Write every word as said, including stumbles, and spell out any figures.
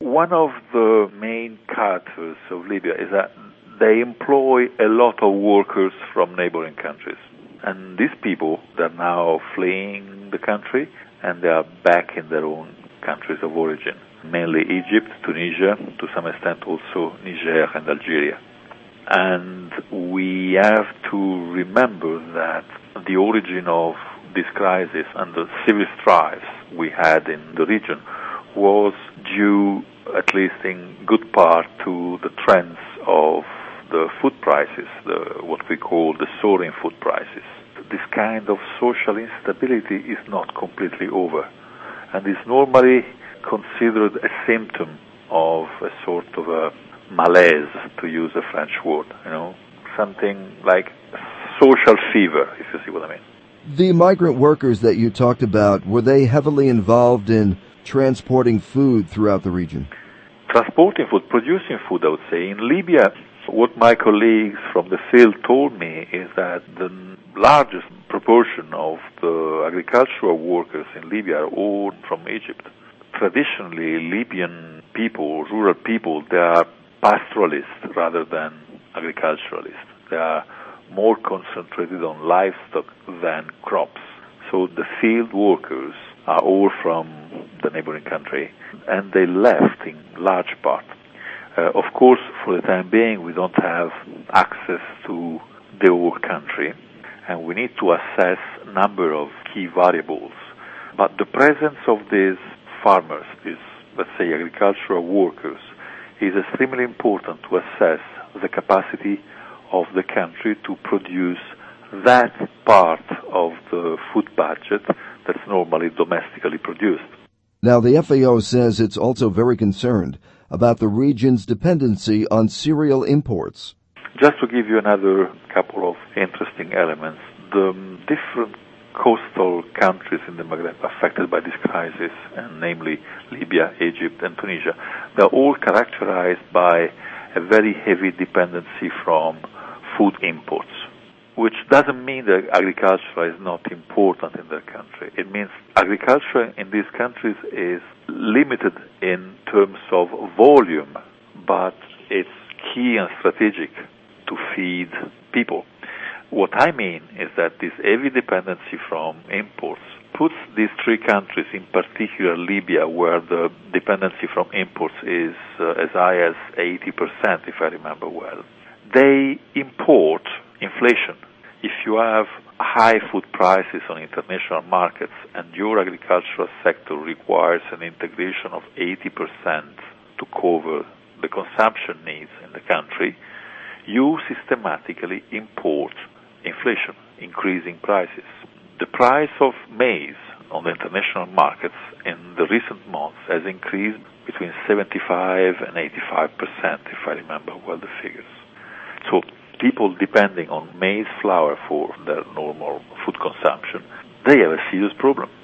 One of the main characters of Libya is that they employ a lot of workers from neighboring countries. And these people, they're now fleeing the country, and they are back in their own countries of origin, mainly Egypt, Tunisia, to some extent also Niger and Algeria. And we have to remember that the origin of this crisis and the civil strife we had in the region was due, at least in good part, to the trends of the food prices, the, what we call the soaring food prices. This kind of social instability is not completely over, and is normally considered a symptom of a sort of a malaise, to use a French word, you know, something like social fever, if you see what I mean. The migrant workers that you talked about, were they heavily involved in transporting food throughout the region? Transporting food, producing food, I would say. In Libya, what my colleagues from the field told me is that the largest proportion of the agricultural workers in Libya are all from Egypt. Traditionally, Libyan people, rural people, they are pastoralists rather than agriculturalists. They are more concentrated on livestock than crops. So the field workers are all from the neighboring country, and they left in large part. Uh, of course, for the time being, we don't have access to the whole country, and we need to assess a number of key variables. But the presence of these farmers, these, let's say, agricultural workers, is extremely important to assess the capacity of the country to produce that part of the food budget that's normally domestically produced. Now, the F A O says it's also very concerned about the region's dependency on cereal imports. Just to give you another couple of interesting elements, the different coastal countries in the Maghreb affected by this crisis, and namely Libya, Egypt, and Tunisia, they're all characterized by a very heavy dependency from food imports, which doesn't mean that agriculture is not important in their country. It means agriculture in these countries is limited in terms of volume, but it's key and strategic to feed people. What I mean is that this heavy dependency from imports puts these three countries, in particular Libya, where the dependency from imports is uh, as high as eighty percent, if I remember well. They import inflation. If you have high food prices on international markets and your agricultural sector requires an integration of eighty percent to cover the consumption needs in the country, you systematically import inflation, increasing prices. The price of maize on the international markets in the recent months has increased between seventy-five and eighty-five percent, if I remember well the figures. So people depending on maize flour for their normal food consumption, they have a serious problem.